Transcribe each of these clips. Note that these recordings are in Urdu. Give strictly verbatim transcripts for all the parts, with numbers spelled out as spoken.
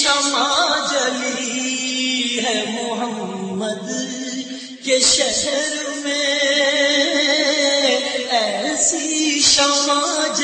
شمع جلی ہے محمد کے شہر میں، ایسی شمع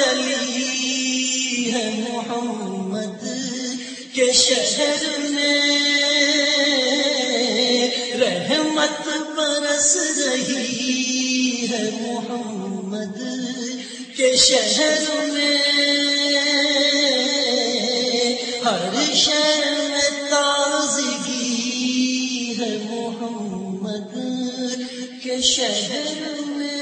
جلی ہے محمد کے شہر میں، رحمت برس رہی ہے محمد کے شہر میں، ہر شے میں تازگی ہے محمد کے شہر میں۔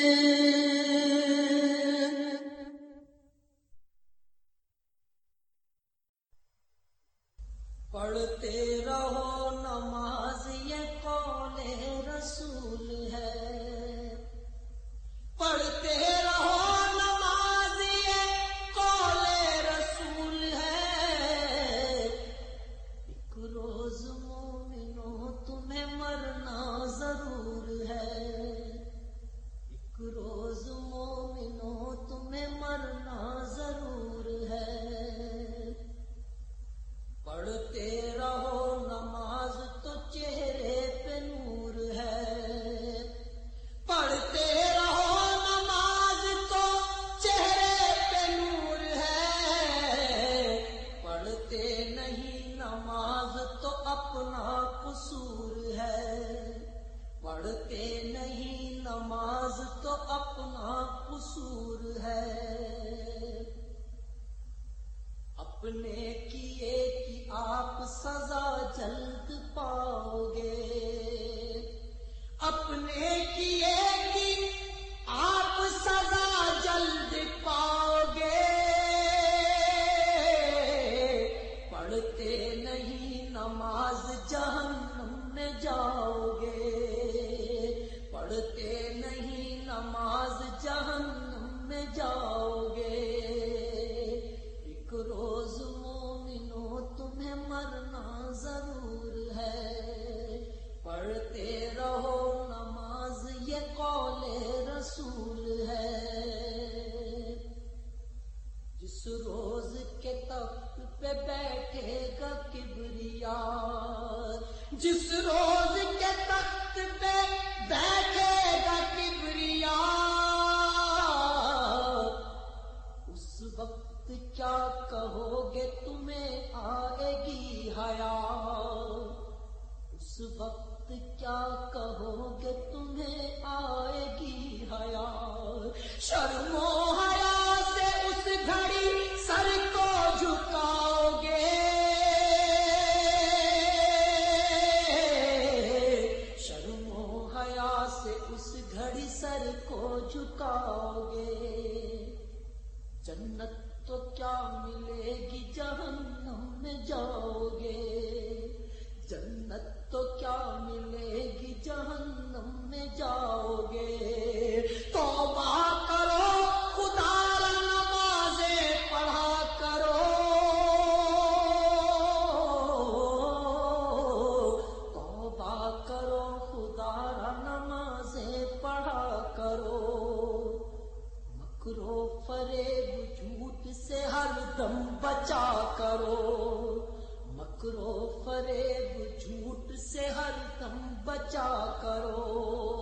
پڑھتے رہو نماز یہ قول رسول ہے، پڑھتے رہو نماز یہ قول رسول ہے، ایک روز مومنوں تمہیں مرنا ضرور ہے، ایک روز مومنوں تمہیں مرنا ضرور ہے، پڑھتے رہو نماز تو چہرے پہ نور ہے، پڑھتے رہو نماز تو چہرے پہ نور ہے، پڑھتے نہیں نماز تو اپنا قصور ہے، پڑھتے نہیں نماز تو اپنا قصور ہے، اپنے کیے کی آپ سزا جلد پاؤ گے، اپنے کیے کی آپ سزا جلد پاؤ گے، پڑھتے نہیں نماز جہنم میں جاؤ گے، پڑھتے نہیں نماز جہنم میں جاؤ گے، ایک روز مومنوں تمہیں مرنا ضرور ہے، پڑھتے رہو نماز یہ قول رسول ہے، جس روز کے تخت پہ بیٹھے گا کبریاء، جس روز کے تخت پہ بیٹھے گا کبریاء، اس وقت کیا کہو گے تمہیں آئے گی حیا، اس وقت کیا کہو گے تمہیں آئے گی حیا، شرم و حیا سے اس گھڑی سر کو جھکاؤ گے، شرم و حیا سے اس گھڑی سر کو جھکاؤ گے، جنت تو کیا ملے گی جہنم میں جاؤ گے، جنت تو کیا ملے گی جہنم میں جاؤ گے، توبہ کرو خدا را نمازیں پڑھا کرو، توبہ کرو خدا را نمازیں پڑھا کرو، مکر و فریب جھوٹ سے ہر دم بچا کرو، مکر و فریب جھوٹ سے ہر دم بچا کرو،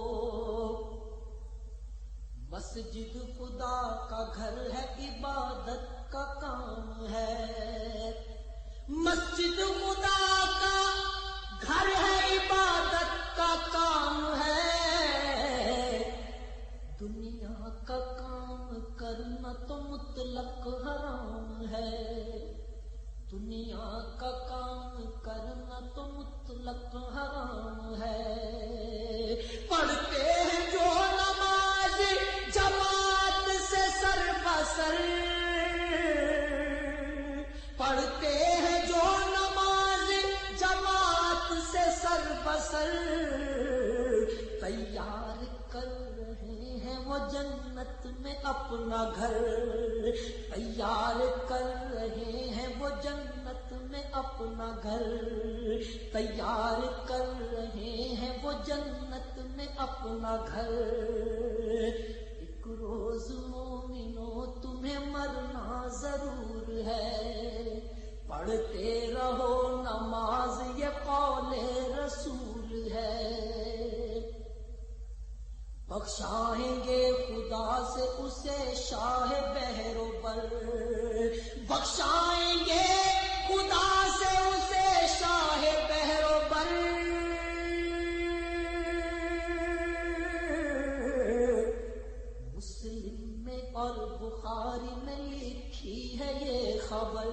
مسجد خدا کا گھر ہے عبادت کا کام ہے، مسجد خدا کا گھر ہے عبادت کا کام ہے، دنیا کا کام کرنا تو مطلق حرام ہے، دنیا کا کام کرنا تو مطلق حرام ہے، پڑھتے ہیں جو نماز جماعت سے سر بسر، پڑھتے ہیں جو نماز جماعت سے سر بسر، تیار کر رہے ہیں وہ جنت میں اپنا گھر، تیار کر رہے ہیں وہ جنت میں اپنا گھر، تیار کر رہے ہیں وہ جنت میں اپنا گھر، ایک روز مومنوں تمہیں مرنا ضرور ہے، پڑھتے رہو نماز یہ قول رسول ہے، بخشائیں گے خدا سے اسے شاہ بحر و بر، بخشائیں گے خدا سے اسے شاہ بحر و بر، مسلم میں اور بخاری میں لکھی ہے یہ خبر،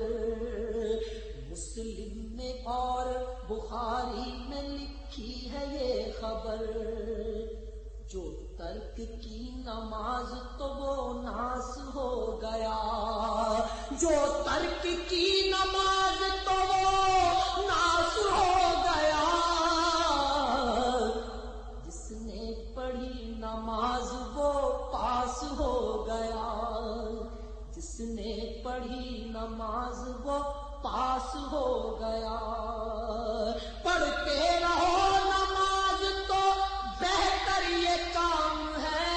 مسلم میں اور بخاری میں لکھی ہے یہ خبر، جو ترک کی نماز تو وہ ناس ہو گیا، جو ترک کی نماز تو وہ ناس ہو گیا، جس نے پڑھی نماز وہ پاس ہو گیا، جس نے پڑھی نماز وہ پاس ہو گیا، پڑھتے رہو نماز تو بہتر یہ کام ہے،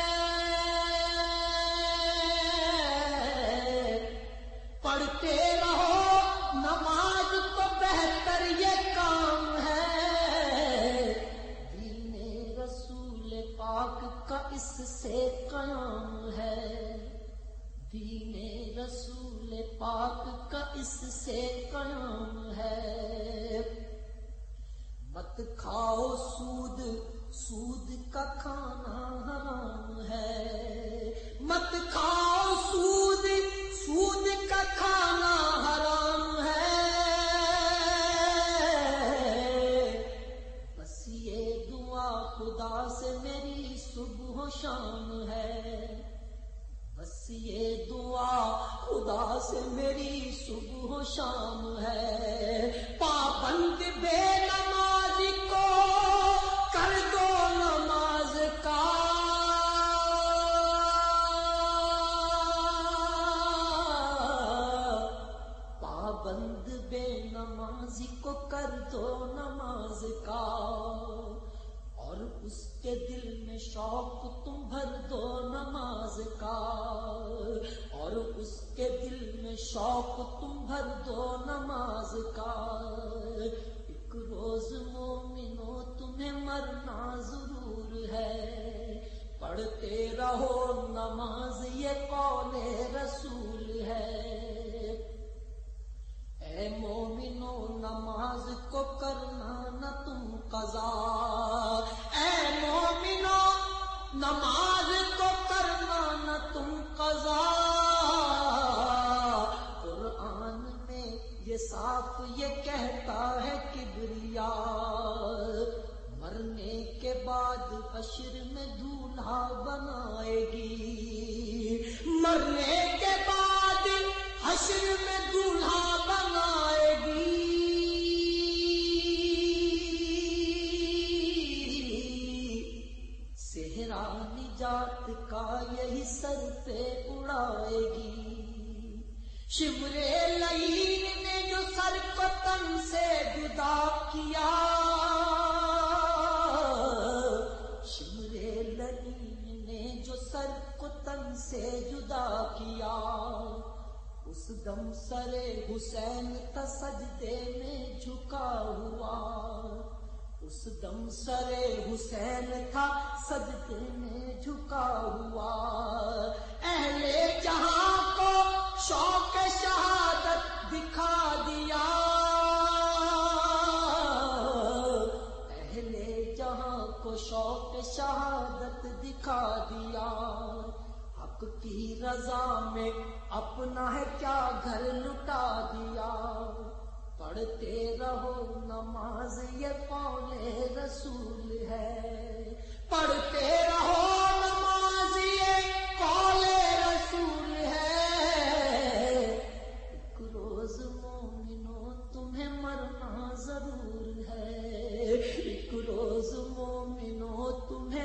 پڑھتے رہو نماز تو بہتر یہ کام ہے، دین رسول پاک کا اس سے قیام ہے، دین رسول پاک کا اس سے قیام ہے، مت کھاؤ سود، سود کا کھانا حرام ہے، مت کھاؤ سود، سود کا کھانا حرام ہے، بس یہ دعا خدا سے میری صبح و شام ہے، بس یہ دعا خدا سے میری صبح و شام ہے، پابند بے نمازی کو کر دو نماز کا، پابند بے نمازی کو کر دو نماز کا، اور اس کے دل میں شوق تم بھر دو نماز کا، اور اس کے دل میں شوق تم بھر دو نماز کا، ایک روز مومنو تمہیں مرنا ضرور ہے، پڑھتے رہو نماز یہ قول رسول ہے، اے مومنو نماز کو کرنا نہ تم قضا، اے مومنو نماز کو کرنا نہ تم قضا، قرآن میں یہ صاف یہ کہتا ہے کبریا، مرنے کے بعد حشر میں دولہا بنائے گی، مرنے کے بعد حشر میں دولہا بنائے گی، صحرا نجات کا یہی سر پہ اڑائے گی، شمرے لعین نے جو سر کو تن سے جدا کیا، شمرے لعین نے جو سر کو تن سے جدا کیا، اس دم سر حسین کا سجدے میں جھکا ہوا، اس دم سر حسین تھا سجدے میں جھکا ہوا، اہل جہاں کو شوق شہادت دکھا دیا، اہل جہاں کو شوق شہادت دکھا دیا، حق کی رضا میں اپنا ہے کیا گھر لٹا دیا، پڑھتے رہو نماز یہ قول رسول ہے، پڑھتے رہو نماز یہ قول رسول ہے، ایک روز مومنو تمہیں مرنا ضرور ہے، ایک روز مومنو تمہیں